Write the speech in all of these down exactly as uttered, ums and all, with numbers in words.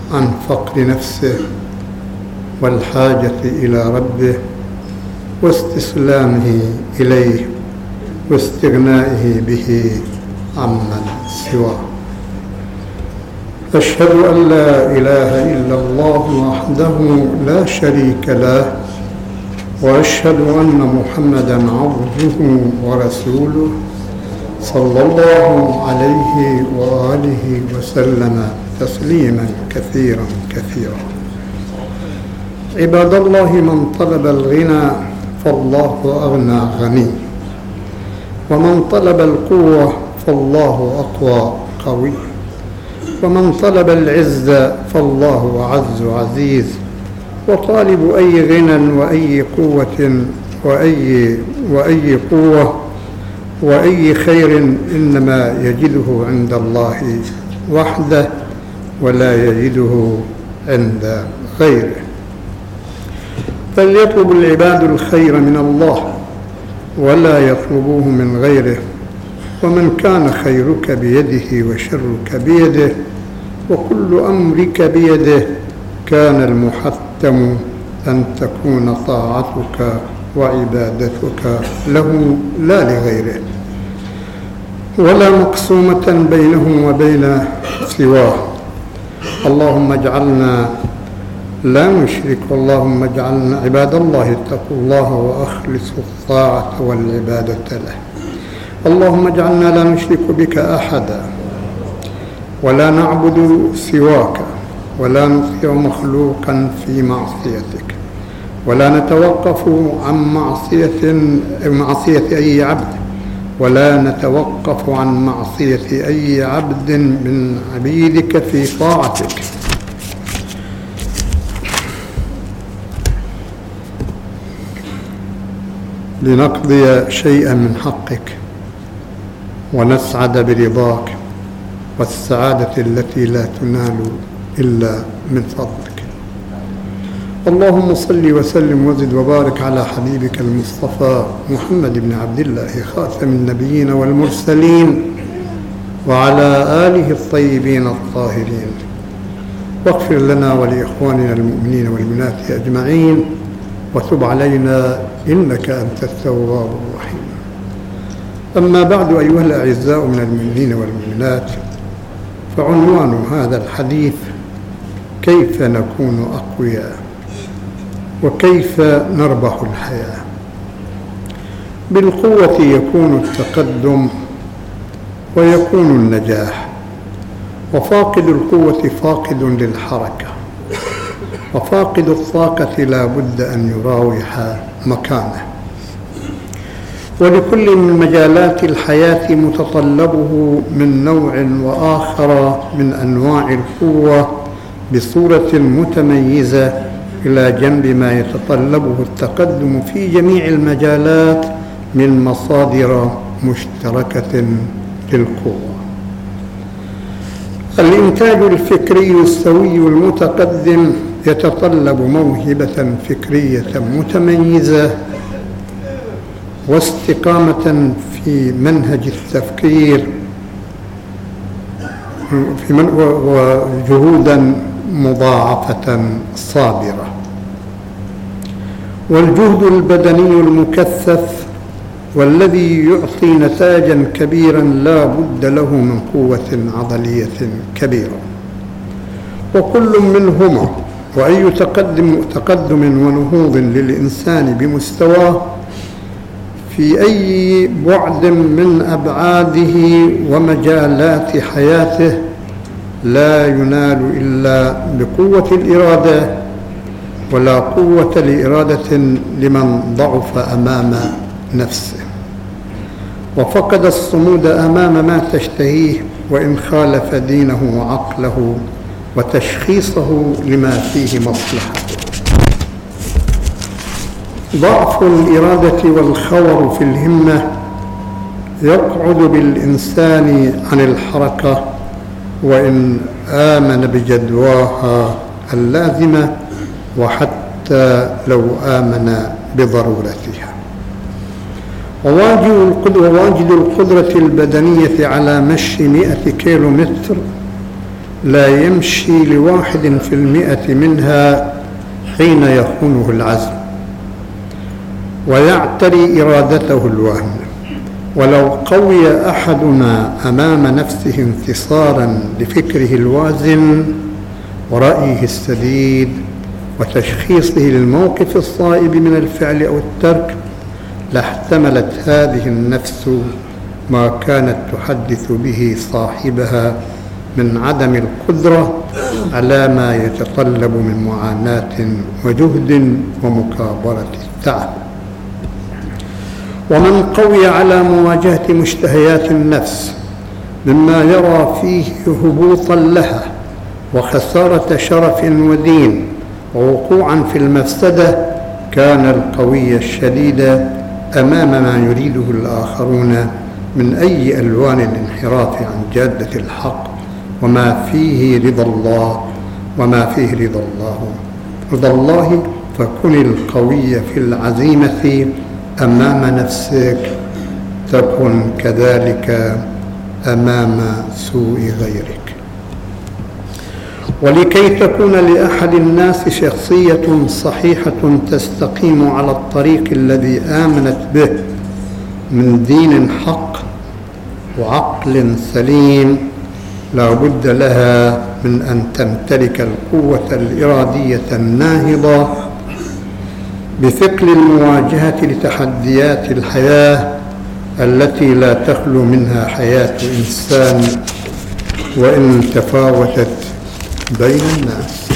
عن فقر نفسه والحاجة إلى ربه واستسلامه إليه واستغنائه به عمن سواه. أشهد أن لا إله إلا الله وحده لا شريك له، وأشهد أن محمدًا عبده ورسوله صلى الله عليه وآله وسلم تسليمًا كثيرًا كثيرًا. عباد الله، من طلب الغنى فالله أغنى غني، ومن طلب القوة فالله أقوى قوي، ومن طلب العز فالله أعز عزيز. وطالب أي غنى وأي قوة وأي وأي قوة وأي خير إنما يجده عند الله وحده، ولا يجده عند غيره. فليطلب العباد الخير من الله ولا يطلبوه من غيره، ومن كان خيرك بيده وشرك بيده وكل أمرك بيده، كان المحتم أن تكون طاعتك وعبادتك له لا لغيره، ولا مقسومة بينه وبين سواه. اللهم اجعلنا لا نشرك، اللهم اجعلنا عباد الله اتقوا الله وأخلصوا الطاعة والعبادة له. اللهم اجعلنا لا نشرك بك أحدا، ولا نعبد سواك، ولا نطيع مخلوقا في معصيتك، ولا نتوقف عن معصية معصية أي عبد، ولا نتوقف عن معصية أي عبد من عبيدك في طاعتك. لنقضي شيئا من حقك ونسعد برضاك، والسعادة التي لا تنال إلا من فضلك. اللهم صل وسلم وزد وبارك على حبيبك المصطفى محمد بن عبد الله خاتم النبيين والمرسلين، وعلى آله الطيبين الطاهرين. واغفر لنا ولإخواننا المؤمنين والمؤمنات أجمعين، وتب علينا إنك أنت التواب الرحيم. أما بعد، أيها الأعزاء من المؤمنين والمؤمنات، فعنوان هذا الحديث: كيف نكون أقوياء، وكيف نربح الحياة. بالقوة يكون التقدم ويكون النجاح، وفاقد القوة فاقد للحركة، وفاقد الطاقة لا بد أن يراوح مكانه. ولكل من مجالات الحياة متطلبه من نوع وآخر من أنواع القوة بصورة متميزة، إلى جنب ما يتطلبه التقدم في جميع المجالات من مصادر مشتركة للقوة. الإنتاج الفكري السوي المتقدم يتطلب موهبة فكرية متميزة، واستقامة في منهج التفكير، في من وجهودا مضاعفة صابرة. والجهد البدني المكثف والذي يعطي نتاجا كبيرا لا بد له من قوة عضلية كبيرة. وكل منهما وأي تقدم تقدم ونهوض للإنسان بمستواه في أي بعد من أبعاده ومجالات حياته لا ينال إلا بقوة الإرادة، ولا قوة لإرادة لمن ضعف أمام نفسه وفقد الصمود أمام ما تشتهيه، وإن خالف دينه وعقله وتشخيصه لما فيه مصلحته. ضعف الإرادة والخور في الهمة يقعد بالإنسان عن الحركة، وإن آمن بجدواها اللازمة، وحتى لو آمن بضرورتها. وواجد القدرة البدنية على مشي مئة كيلو متر لا يمشي لواحد في المئة منها حين يخونه العزم ويعتري إرادته الوهم. ولو قوي أحدنا أمام نفسه انتصارا لفكره الوازن ورأيه السديد وتشخيصه للموقف الصائب من الفعل أو الترك، لاحتملت هذه النفس ما كانت تحدث به صاحبها من عدم القدرة على ما يتطلب من معاناة وجهد ومكابرة التعب. ومن قوي على مواجهة مشتهيات النفس مما يرى فيه هبوطا لها وخسارة شرف ودين ووقوعا في المفسدة، كان القوي الشديد أمام ما يريده الآخرون من أي ألوان الانحراف عن جادة الحق وما فيه رضا الله وما فيه رضا الله رضا الله فكن القوي في العزيمة أمام نفسك، تكن كذلك أمام سوء غيرك. ولكي تكون لأحد الناس شخصية صحيحة تستقيم على الطريق الذي آمنت به من دين حق وعقل سليم، لا بد لها من أن تمتلك القوة الإرادية الناهضة بثقل المواجهة لتحديات الحياة التي لا تخلو منها حياة إنسان وإن تفاوتت بين الناس.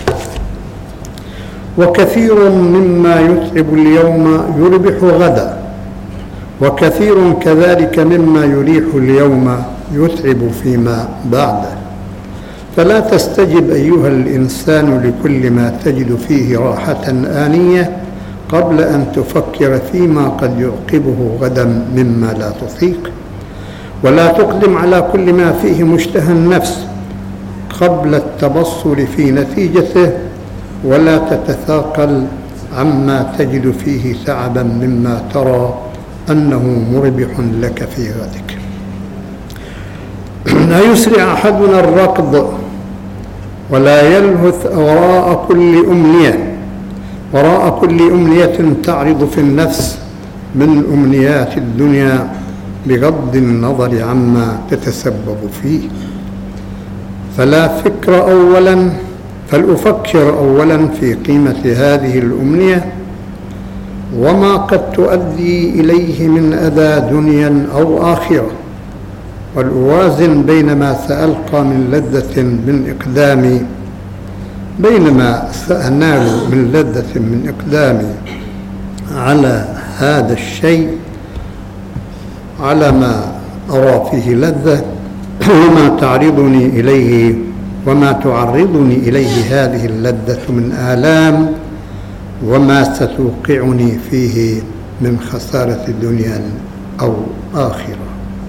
وكثير مما يتعب اليوم يربح غدا، وكثير كذلك مما يريح اليوم يتعب فيما بعده. فلا تستجب أيها الإنسان لكل ما تجد فيه راحة آنية قبل أن تفكر فيما قد يعقبه غدا مما لا تطيق، ولا تقدم على كل ما فيه مشتهى النفس قبل التبصر في نتيجته، ولا تتثاقل عما تجد فيه تعبا مما ترى أنه مربح لك في غدك. لا يسرع أحدنا الركض ولا يلهث وراء كل أمنية وراء كل أمنية تعرض في النفس من أمنيات الدنيا بغض النظر عما تتسبب فيه. فلا فكر أولا فلأفكر أولا في قيمة هذه الأمنية وما قد تؤدي إليه من أذى دنيا أو آخرة، والأوازن بين ما سألقى من لذة من إقدامي بينما سأنال من لذة من إقدامي على هذا الشيء على ما أرى فيه لذة، وما تعرضني إليه وما تعرضني إليه هذه اللذة من آلام، وما ستوقعني فيه من خسارة دنيا أو آخرة.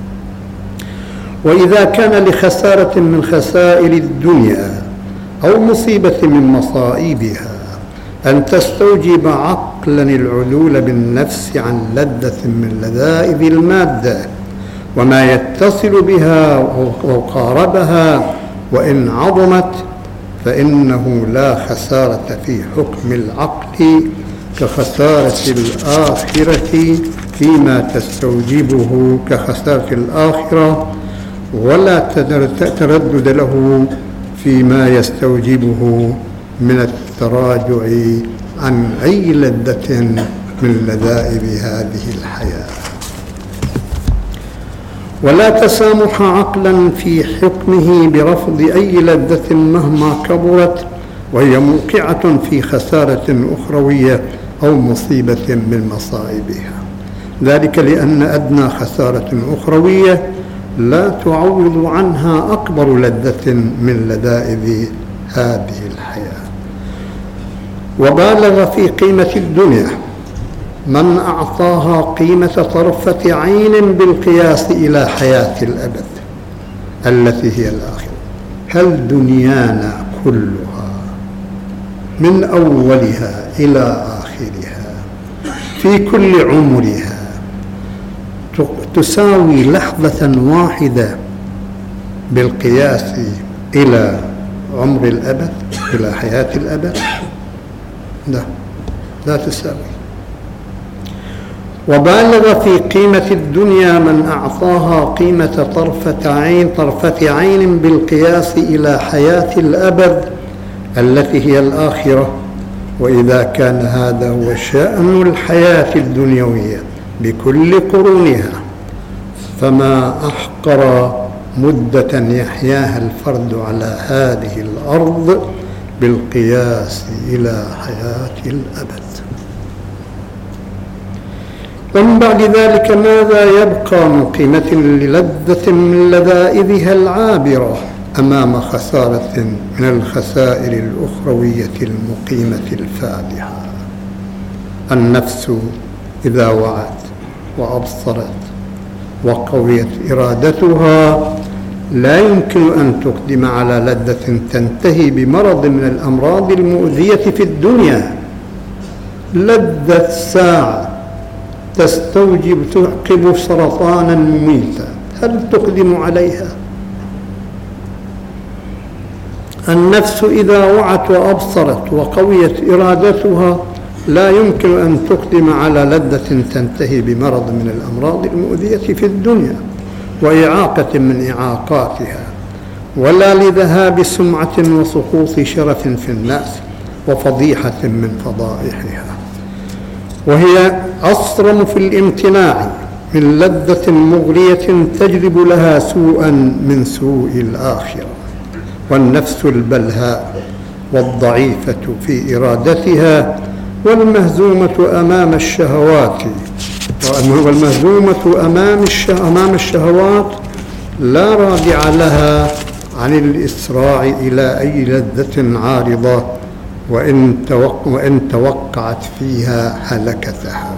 وإذا كان لخسارة من خسائر الدنيا أو مصيبة من مصائبها أن تستوجب عقلا العدول بالنفس عن لذة من لذائذ المادة وما يتصل بها وقاربها وإن عظمت، فإنه لا خسارة في حكم العقل كخسارة الآخرة فيما تستوجبه كخسارة الآخرة، ولا تردد له فيما يستوجبه من التراجع عن أي لذة من لذائذ هذه الحياة. ولا تسامح عقلا في حكمه برفض أي لذة مهما كبرت وهي موقعة في خسارة أخروية أو مصيبة من مصائبها، ذلك لأن أدنى خسارة أخروية لا تعوض عنها أكبر لذة من لذائذ هذه الحياة. وبالغ في قيمة الدنيا من أعطاها قيمة طرفة عين بالقياس إلى حياة الأبد التي هي الآخرة. هل دنيانا كلها من أولها إلى آخرها في كل عمرها تساوي لحظة واحدة بالقياس إلى عمر الأبد إلى حياة الأبد؟ لا، لا تساوي. وبالغ في قيمة الدنيا من أعطاها قيمة طرفة عين طرفة عين بالقياس إلى حياة الأبد التي هي الآخرة. وإذا كان هذا هو شأن الحياة الدنيوية بكل قرونها، فما أحقر مدة يحياها الفرد على هذه الأرض بالقياس إلى حياة الأبد. ومن بعد ذلك ماذا يبقى من قيمة للذة من لذائذها العابرة أمام خسارة من الخسائر الأخروية المقيمة الفادحة؟ النفس إذا وعت وأبصرت وقويت إرادتها لا يمكن أن تقدم على لذة تنتهي بمرض من الأمراض المؤذية في الدنيا. لذة ساعة تستوجب تعقب سرطانا مميتا، هل تقدم عليها؟ النفس إذا وعت وأبصرت وقويت إرادتها لا يمكن أن تقدم على لذة تنتهي بمرض من الأمراض المؤذية في الدنيا وإعاقة من إعاقاتها، ولا لذهاب سمعة وسقوط شرف في الناس وفضيحة من فضائحها. وهي أصرم في الامتناع من لذة مغرية تجلب لها سوءا من سوء الآخرة. والنفس البلهاء والضعيفة في إرادتها والمهزومة أمام الشهوات والمهزومة أمام الشهوات لا رادع لها عن الإسراع إلى أي لذة عارضة وإن, توق وإن توقعت فيها هلكتها.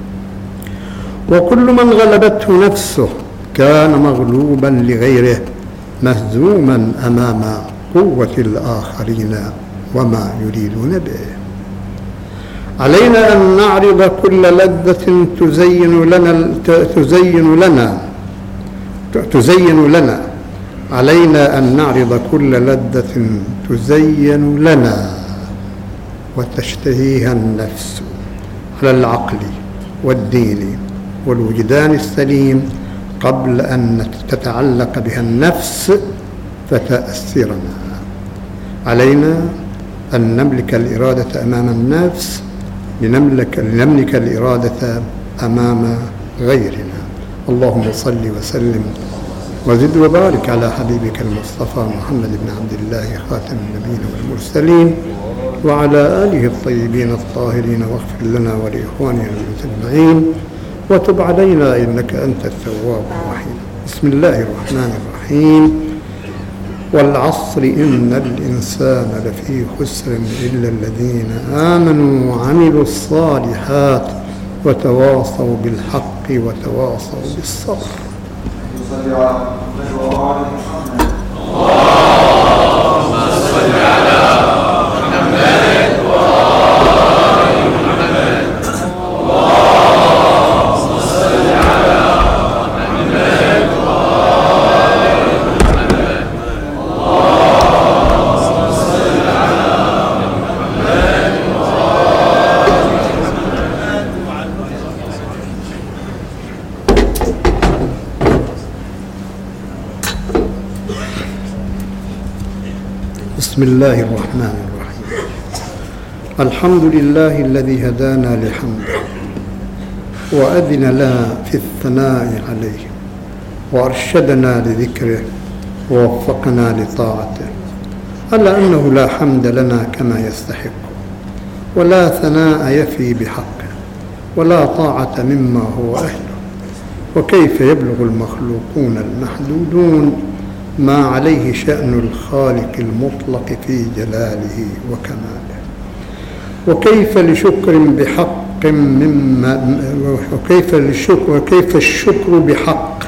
وكل من غلبته نفسه كان مغلوبا لغيره مهزوما أمام قوة الآخرين وما يريدون به. علينا أن نعرض كل لذة تزين لنا تزين لنا تزين لنا علينا أن نعرض كل لذة تزين لنا وتشتهيها النفس على العقل والدين والوجدان السليم قبل أن تتعلق بها النفس فتأثرنا. علينا أن نملك الإرادة أمام النفس لنملك, لنملك الإرادة أمام غيرنا. اللهم صل وسلم وزد وبارك على حبيبك المصطفى محمد بن عبد الله خاتم النبيين والمرسلين وعلى آله الطيبين الطاهرين، واغفر لنا ولإخواننا المجمعين وتب علينا إنك أنت التواب الرحيم. بسم الله الرحمن الرحيم. والعصر إن الإنسان لفي خسر إلا الذين آمنوا وعملوا الصالحات وتواصوا بالحق وتواصوا بالصبر. بسم الله الرحمن الرحيم. الحمد لله الذي هدانا لحمده وأذن لنا في الثناء عليه وأرشدنا لذكره ووفقنا لطاعته، ألا أنه لا حمد لنا كما يستحق ولا ثناء يفي بحقه ولا طاعة مما هو أهله. وكيف يبلغ المخلوقون المحدودون ما عليه شأن الخالق المطلق في جلاله وكماله؟ وكيف لشكر بحق مما وكيف للشكر وكيف الشكر بحق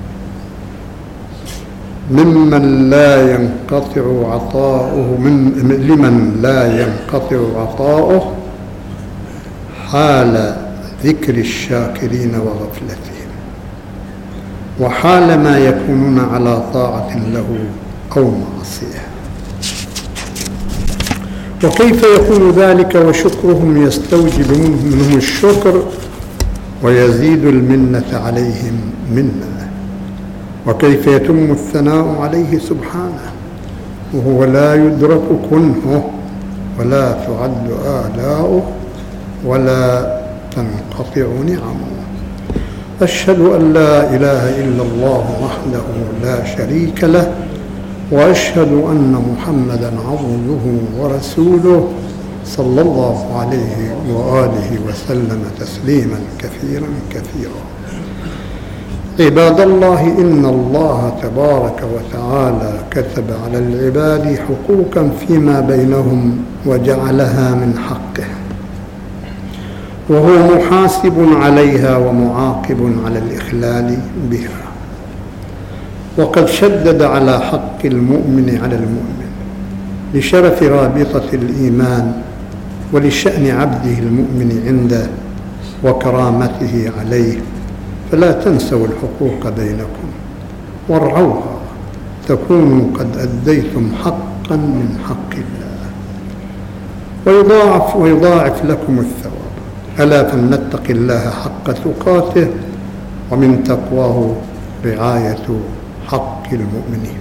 ممن لا ينقطع عطاؤه من لمن لا ينقطع عطاؤه حال ذكر الشاكرين وغفلتهم وحال ما يكونون على طاعة له أو معصية. وكيف يكون ذلك وشكرهم يستوجب منهم الشكر ويزيد المنة عليهم منا؟ وكيف يتم الثناء عليه سبحانه وهو لا يدرك كنهه ولا تعد آلاؤه ولا تنقطع نعمه؟ أشهد أن لا إله إلا الله وحده لا شريك له، وأشهد أن محمدًا عبده ورسوله صلى الله عليه وآله وسلم تسليمًا كثيرًا كثيرًا. عباد الله، إن الله تبارك وتعالى كتب على العباد حقوقًا فيما بينهم وجعلها من حقه، وهو محاسب عليها ومعاقب على الإخلال بها. وقد شدد على حق المؤمن على المؤمن لشرف رابطة الإيمان ولشأن عبده المؤمن عنده وكرامته عليه، فلا تنسوا الحقوق بينكم وارعوها تكونوا قد أديتم حقا من حق الله ويضاعف, ويضاعف لكم الثواب. ألا فلنتق الله حق تقاته، ومن تقواه رعاية حق المؤمنين.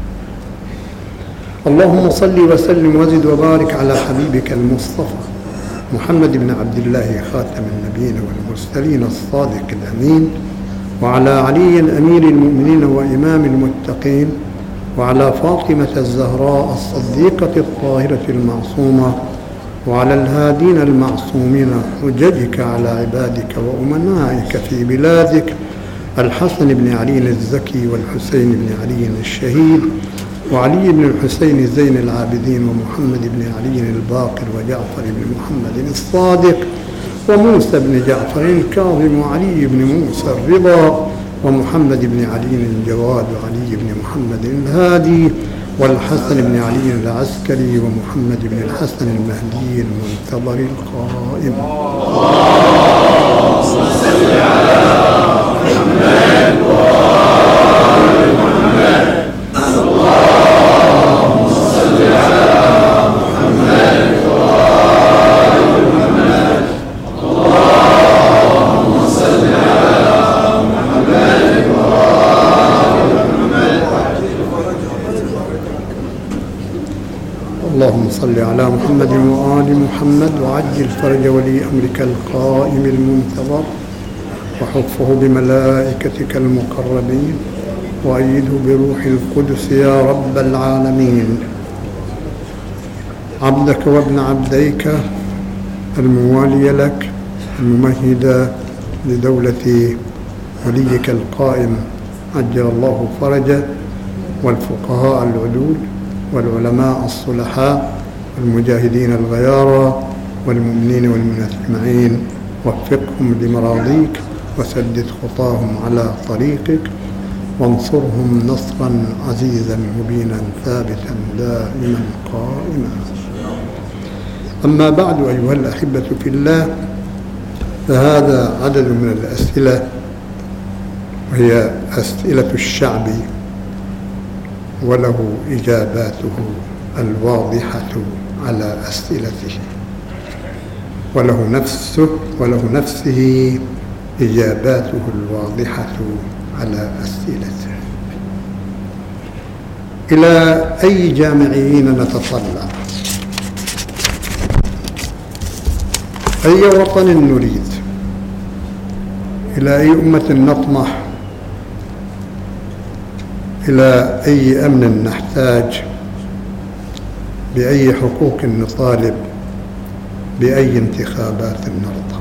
اللهم صل وسلم وزد وبارك على حبيبك المصطفى محمد بن عبد الله خاتم النبيين والمرسلين الصادق الأمين، وعلى علي أمير المؤمنين وإمام المتقين، وعلى فاطمة الزهراء الصديقة الطاهرة المعصومة، وعلى الهادين المعصومين حججك على عبادك وأمنائك في بلادك، الحسن بن علي الزكي والحسين بن علي الشهيد وعلي بن الحسين زين العابدين ومحمد بن علي الباقر وجعفر بن محمد الصادق وموسى بن جعفر الكاظم وعلي بن موسى الرضا ومحمد بن علي الجواد وعلي بن محمد الهادي والحسن بن علي العسكري ومحمد بن الحسن المهدي المنتظر القائم. اللهم صل على محمد وآل محمد. اللهم صل على محمد وآل محمد. اللهم صل على محمد وآل محمد. اللهم صل على محمد وآل محمد وعجل فرج ولي أمرك القائم المنتظر، وحفه بملائكتك المقربين، وأيده بروح القدس يا رب العالمين. عبدك وابن عبديك الموالي لك الممهد لدولة وليك القائم عجل الله فرجه، والفقهاء العدول والعلماء الصلحاء والمجاهدين الغيارى والمؤمنين والمؤمنات أجمعين، وفقهم لمراضيك وسدد خطاهم على طريقك، وانصرهم نصرا عزيزا مبينا ثابتا دائما قائما. أما بعد أيها الأحبة في الله، فهذا عدد من الأسئلة، وهي أسئلة الشعب وله إجاباته الواضحة على أسئلته، وله نفسه وله نفسه إجاباته الواضحة على أسئلته. إلى أي جامعيين نتطلع؟ أي وطن نريد؟ إلى أي أمة نطمح؟ إلى أي أمن نحتاج؟ بأي حقوق نطالب؟ بأي انتخابات نرضى؟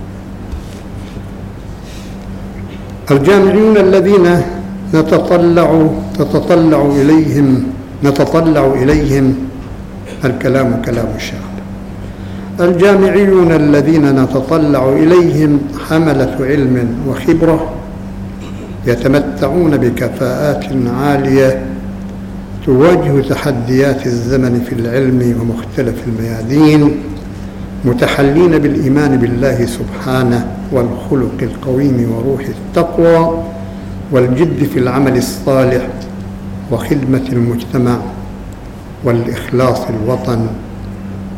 الجامعيون الذين نتطلع تتطلع إليهم نتطلع إليهم الكلام كلام الشعب. الجامعيون الذين نتطلع إليهم حملة علم وخبرة، يتمتعون بكفاءات عالية تواجه تحديات الزمن في العلم ومختلف الميادين، متحلين بالإيمان بالله سبحانه والخلق القويم وروح التقوى والجد في العمل الصالح وخدمة المجتمع والإخلاص الوطن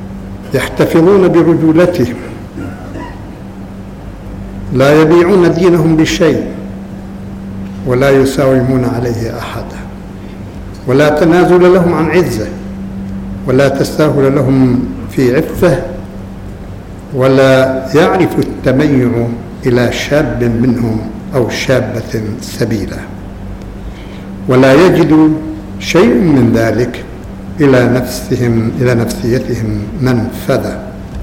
يحتفظون برجولتهم، لا يبيعون دينهم بشيء ولا يساومون عليه أحدا، ولا تنازل لهم عن عزة، ولا تساهل لهم في عفة، ولا يعرف التميع إلى شاب منهم أو شابة سبيلا، ولا يجد شيء من ذلك إلى نفسهم إلى نفسيتهم منفذا.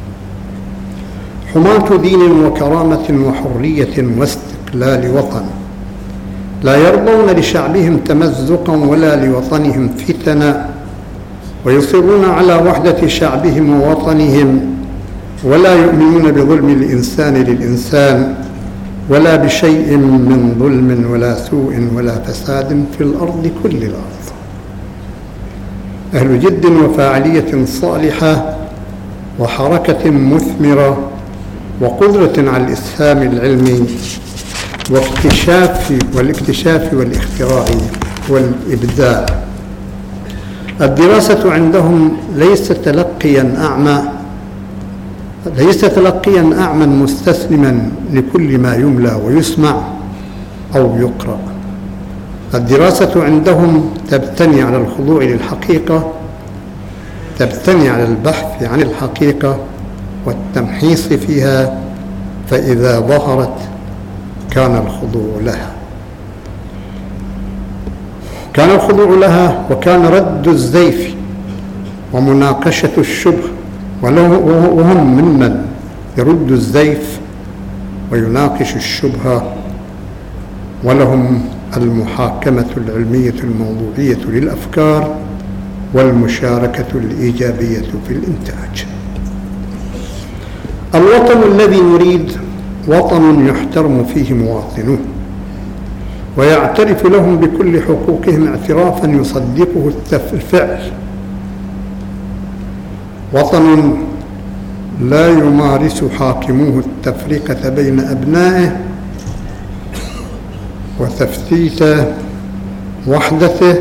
حماة دين وكرامة وحرية واستقلال وطن، لا يرضون لشعبهم تمزقا ولا لوطنهم فتنا، ويصرون على وحدة شعبهم ووطنهم، ولا يؤمنون بظلم الإنسان للإنسان، ولا بشيء من ظلم ولا سوء ولا فساد في الأرض كل الأرض. أهل جد وفاعلية صالحة وحركة مثمرة وقدرة على الإسهام العلمي واكتشاف والاكتشاف والاختراع والإبداع. الدراسة عندهم ليس تلقيا أعمى ليس تلقيا أعمى مستسلما لكل ما يملى ويسمع أو يقرأ. الدراسة عندهم تبتني على الخضوع للحقيقة، تبتني على البحث عن الحقيقة والتمحيص فيها، فإذا ظهرت كان الخضوع لها كان الخضوع لها وكان رد الزيف ومناقشة الشبه، وهم ممن يرد الزيف ويناقش الشبهة، ولهم المحاكمة العلمية الموضوعية للأفكار والمشاركة الإيجابية في الإنتاج. الوطن الذي نريد وطن يحترم فيه مواطنوه ويعترف لهم بكل حقوقهم اعترافا يصدقه الفعل، وطن لا يمارس حاكموه التفرقة بين أبنائه وتفتيت وحدته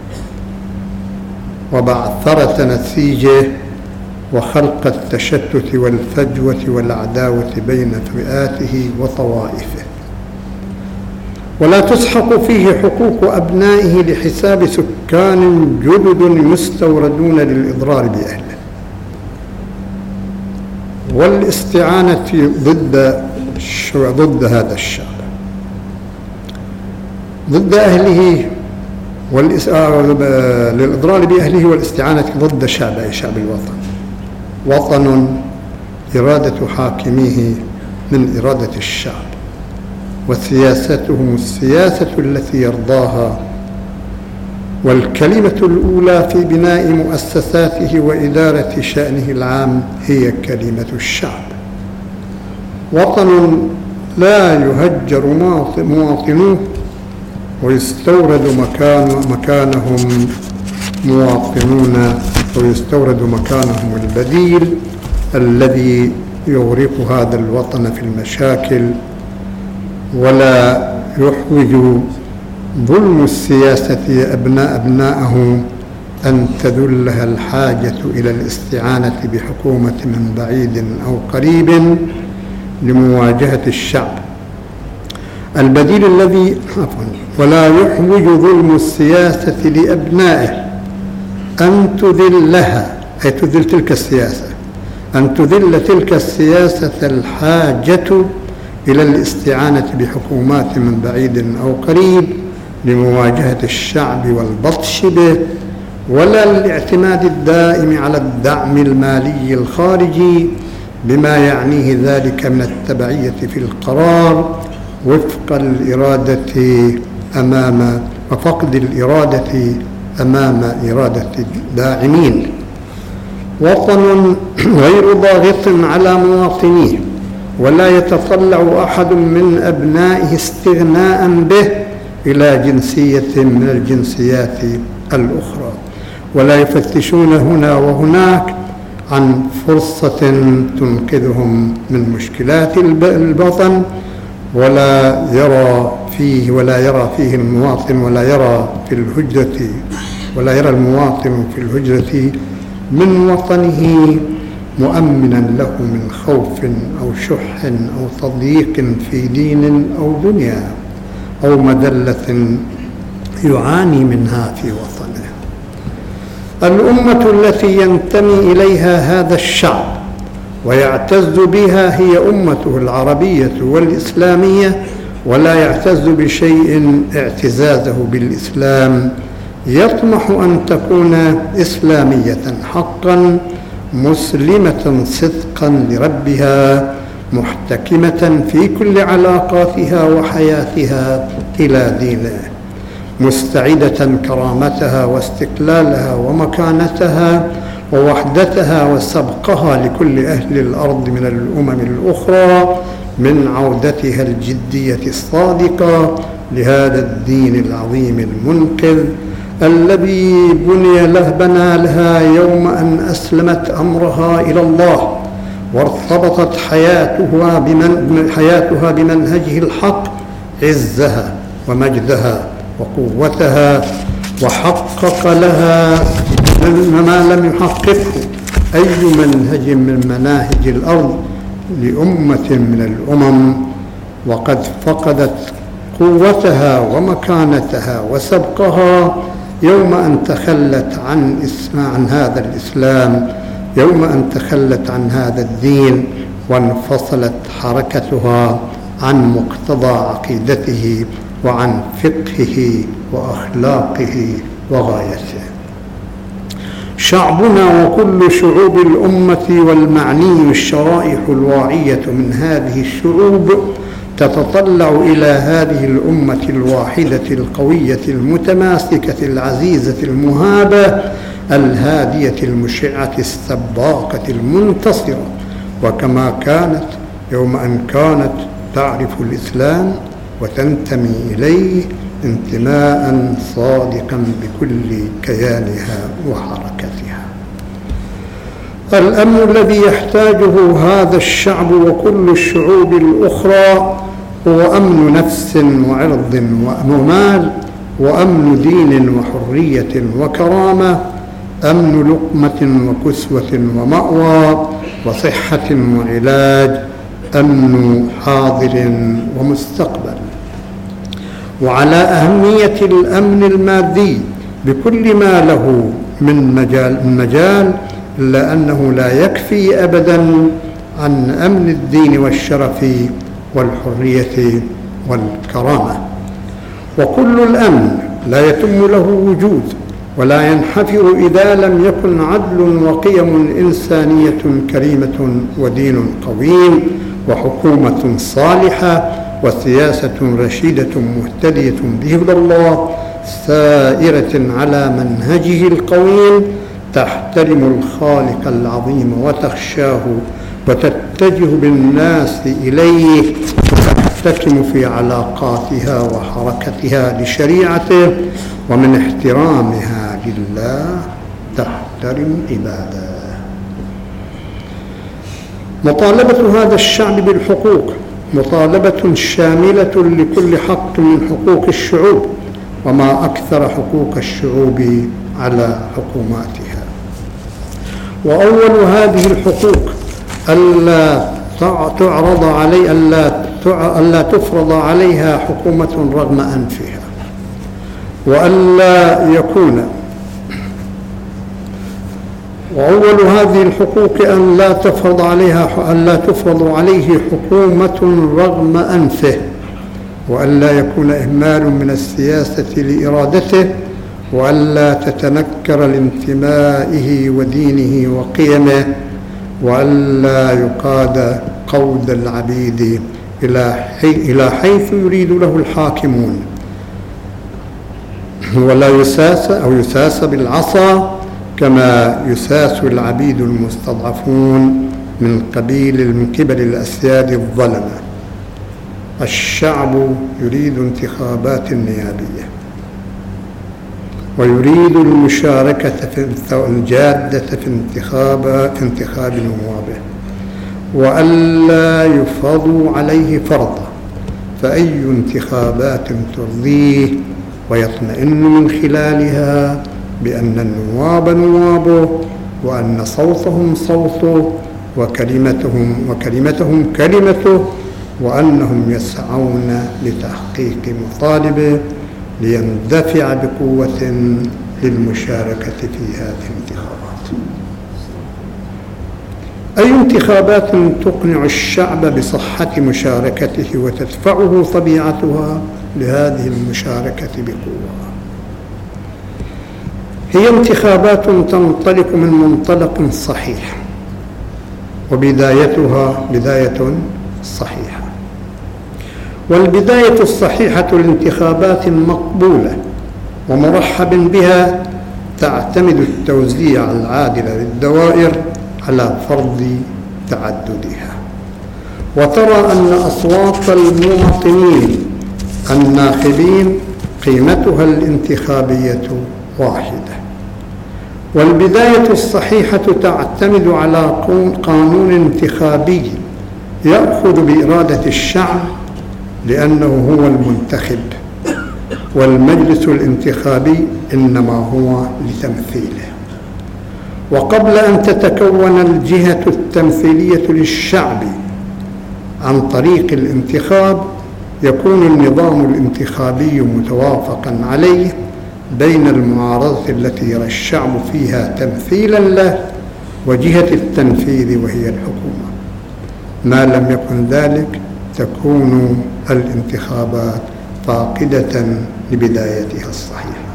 وبعثرة نسيجه وخلق التشتت والفجوة والعداوة بين فئاته وطوائفه، ولا تسحق فيه حقوق أبنائه لحساب سكان جدد مستوردون للإضرار بأهله والاستعانة ضد ضد هذا الشعب، ضد أهله للإضرار بأهله والاستعانة ضد شعب شعب الوطن. وطن إرادة حاكميه من إرادة الشعب، وسياستهم السياسة التي يرضاها، والكلمة الأولى في بناء مؤسساته وإدارة شأنه العام هي كلمة الشعب. وطن لا يهجر مواطنوه ويستورد مكان مكانهم مواطنون ويستورد مكانهم البديل الذي يغرق هذا الوطن في المشاكل، ولا يحوج ظلم السياسة أبناء أبناءه أن تدلها الحاجة إلى الاستعانة بحكومة من بعيد أو قريب لمواجهة الشعب. البديل الذي عفوا ولا يحوج ظلم السياسة لأبنائه أن تذلها، أي تذل تلك السياسة، أن تذل تلك السياسة الحاجة إلى الاستعانة بحكومات من بعيد أو قريب لمواجهة الشعب والبطش به، ولا الاعتماد الدائم على الدعم المالي الخارجي بما يعنيه ذلك من التبعية في القرار وفق الإرادة أمام وفقد الإرادة أمام إرادة الداعمين. وطن غير ضاغط على مواطنيه، ولا يتطلع أحد من أبنائه استغناء به إلى جنسية من الجنسيات الأخرى، ولا يفتشون هنا وهناك عن فرصة تنقذهم من مشكلات الوطن، ولا يرى فيه ولا يرى فيه المواطن ولا يرى في الهجرة ولا يرى المواطن في الهجرة من وطنه مؤمنا له من خوف أو شح أو تضييق في دين أو دنيا أو مذلة يعاني منها في وطنه. الأمة التي ينتمي إليها هذا الشعب ويعتز بها هي أمته العربية والإسلامية، ولا يعتز بشيء اعتزازه بالإسلام. يطمح أن تكون إسلامية حقا، مسلمة صدقا لربها، محتكمة في كل علاقاتها وحياتها إلى دينه، مستعدة كرامتها واستقلالها ومكانتها ووحدتها وسبقها لكل أهل الأرض من الأمم الأخرى من عودتها الجدية الصادقة لهذا الدين العظيم المنقذ الذي بني له بنى لها يوم أن أسلمت أمرها إلى الله وارتبطت حياتها بمن حياتها بمنهجه الحق عزها ومجدها وقوتها، وحقق لها ما لم يحققه أي منهج من مناهج الأرض لأمة من الأمم، وقد فقدت قوتها ومكانتها وسبقها يوم أن تخلت عن اسم عن هذا الإسلام، يوم أن تخلت عن هذا الدين وانفصلت حركتها عن مقتضى عقيدته وعن فقهه وأخلاقه وغايته. شعبنا وكل شعوب الأمة والمعني الشرائح الواعية من هذه الشعوب تتطلع إلى هذه الأمة الواحدة القوية المتماسكة العزيزة المهابة الهادية المشعة السباقة المنتصرة، وكما كانت يوم أن كانت تعرف الإسلام وتنتمي إليه انتماء صادقا بكل كيانها وحركتها. الأمن الذي يحتاجه هذا الشعب وكل الشعوب الأخرى هو أمن نفس وعرض ومال، وأمن دين وحرية وكرامة، أمن لقمة وكسوة ومأوى وصحة وعلاج، أمن حاضر ومستقبل. وعلى أهمية الأمن المادي بكل ما له من مجال, من مجال إلا أنه لا يكفي أبدا عن أمن الدين والشرف والحرية والكرامة. وكل الأمن لا يتم له وجود ولا ينحفر إذا لم يكن عدل وقيم إنسانية كريمة ودين قويم وحكومة صالحة وسياسة رشيدة مهتدية بهدى الله سائرة على منهجه القويم تحترم الخالق العظيم وتخشاه وتتجه بالناس إليه وتحتكم في علاقاتها وحركتها لشريعته، ومن احترامها لله تحترم عباده. مطالبة هذا الشعب بالحقوق مطالبة شاملة لكل حق من حقوق الشعوب، وما أكثر حقوق الشعوب على حكوماتها. وأول هذه الحقوق ألا تعرض علي ألا ألا تفرض عليها حكومة رغم أنفها، وألا يكون وأول هذه الحقوق أن لا تفرض عليها أن لا تفرض عليه حكومة رغم أنفه، وألا يكون إهمال من السياسة لإرادته، وألا تتنكر لانتمائه ودينه وقيمه، وألا يقاد قود العبيد إلى حيث يريد له الحاكمون، ولا يساس أو يساس بالعصا كما يساس العبيد المستضعفون من قبيل من قبل الأسياد الظلمة. الشعب يريد انتخابات نيابية، ويريد المشاركة في الجادة في انتخاب في انتخاب نوابه، وألا يفرضوا عليه فرضا، فأي انتخابات ترضيه ويطمئن من خلالها بأن النواب نوابه وأن صوتهم صوته وكلمتهم وكلمتهم كلمته، وأنهم يسعون لتحقيق مطالبه ليندفع بقوة للمشاركة في هذه الانتخابات. أي انتخابات تقنع الشعب بصحة مشاركته وتدفعه طبيعتها لهذه المشاركة بقوة. هي انتخابات تنطلق من منطلق صحيح، وبدايتها بداية صحيحة، والبداية الصحيحة لانتخابات مقبولة ومرحب بها تعتمد التوزيع العادل للدوائر على فرض تعددها، وترى أن أصوات المواطنين الناخبين قيمتها الانتخابية واحدة. والبداية الصحيحة تعتمد على قانون انتخابي يأخذ بإرادة الشعب لأنه هو المنتخب، والمجلس الانتخابي إنما هو لتمثيله. وقبل أن تتكون الجهة التمثيلية للشعب عن طريق الانتخاب، يكون النظام الانتخابي متوافقا عليه بين المعارضة التي يرى الشعب فيها تمثيلا له وجهة التنفيذ وهي الحكومة. ما لم يكن ذلك تكون الانتخابات فاقدة لبدايتها الصحيحة.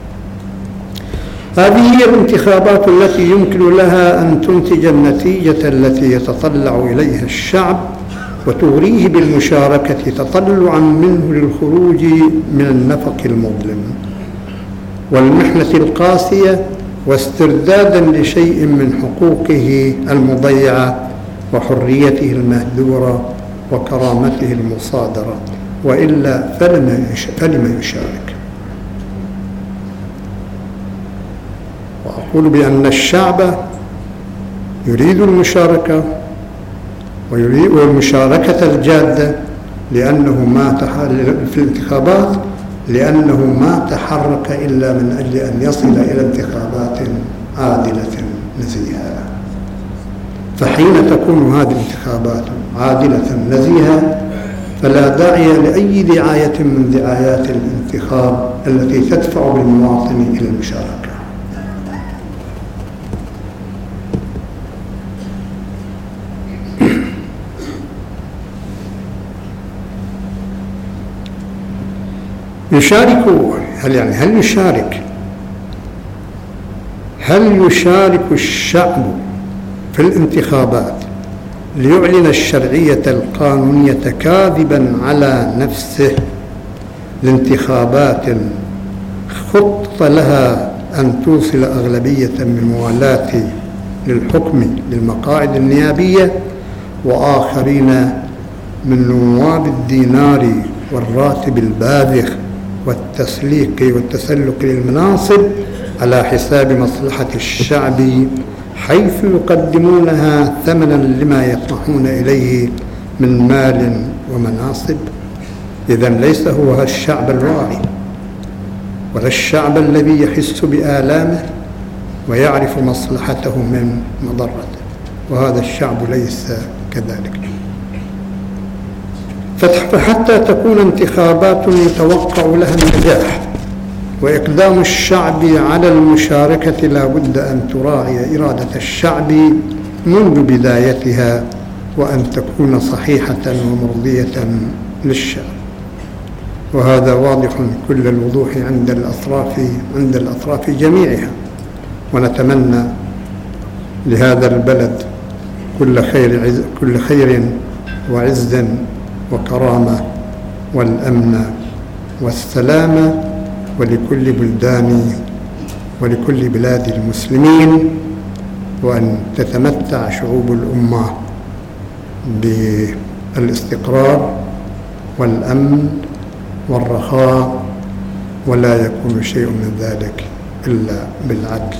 هذه هي الانتخابات التي يمكن لها أن تنتج النتيجة التي يتطلع إليها الشعب وتغريه بالمشاركة تطلعا منه للخروج من النفق المظلم والمحنة القاسية واستردادا لشيء من حقوقه المضيعة وحريته المهدورة وكرامته المصادرة، وإلا فلم يشارك. وأقول بأن الشعب يريد المشاركة ويريد المشاركة الجادة لأنه ما في الانتخابات لأنه ما تحرك إلا من أجل أن يصل إلى انتخابات عادلة نزيهة. فحين تكون هذه الانتخابات عادلة نزيهة فلا داعي لأي دعاية من دعايات الانتخاب التي تدفع بالمواطن إلى المشاركة. يشارك هل يعني هل يشارك هل يشارك الشعب في الانتخابات ليعلن الشرعية القانونية كاذبا على نفسه لانتخابات خط لها أن توصل أغلبية من موالاة للحكم للمقاعد النيابية وآخرين من نواب الدينار والراتب الباذخ والتسليك والتسلك للمناصب على حساب مصلحة الشعب، حيث يقدمونها ثمنا لما يطمحون إليه من مال ومناصب؟ إذن ليس هو الشعب الراعي ولا الشعب الذي يحس بآلامه ويعرف مصلحته من مضرته، وهذا الشعب ليس كذلك. فحتى تكون انتخابات يتوقع لها النجاح وإقدام الشعب على المشاركة لا بد أن تراعي إرادة الشعب منذ بدايتها وأن تكون صحيحة ومرضية للشعب، وهذا واضح كل الوضوح عند الأطراف عند الأطراف جميعها. ونتمنى لهذا البلد كل خير عز كل خير وعز وكرامة والأمن والسلامة، ولكل بلدان ولكل بلاد المسلمين، وأن تتمتع شعوب الأمة بالاستقرار والأمن والرخاء، ولا يكون شيء من ذلك إلا بالعدل.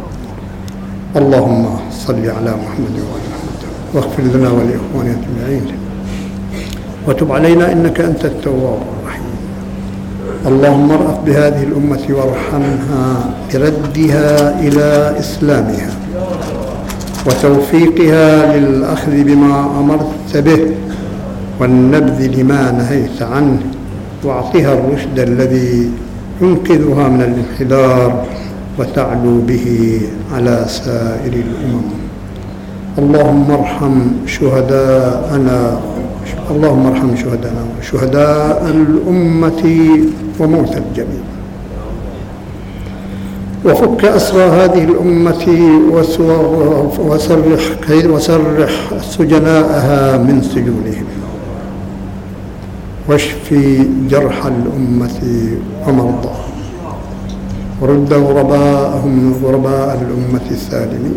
اللهم صل على محمد وعلى محمد واغفر لنا ولإخواننا أجمعين وتب علينا إنك أنت التواب الرحيم. اللهم ارأف بهذه الأمة وارحمها بردها إلى إسلامها، وتوفيقها للأخذ بما أمرت به والنبذ لما نهيت عنه، واعطها الرشد الذي ينقذها من الانحدار وتعلو به على سائر الأمم. اللهم ارحم شهداءنا اللهم ارحم شهداءنا وشهداء الأمة وموتى الجميع، وفك أسرى هذه الأمة وسرح وسرح سجناءها من سجونهم، واشفي جرح الأمة ومرضاها، ورد غرباءهم غرباء الأمة السالمين.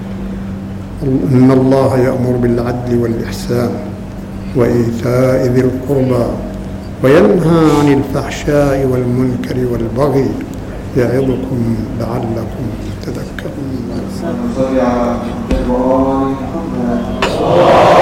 إن الله يأمر بالعدل والإحسان وإيتاء ذي القربى وينهى عن الفحشاء والمنكر والبغي يعظكم لعلكم تذكرون.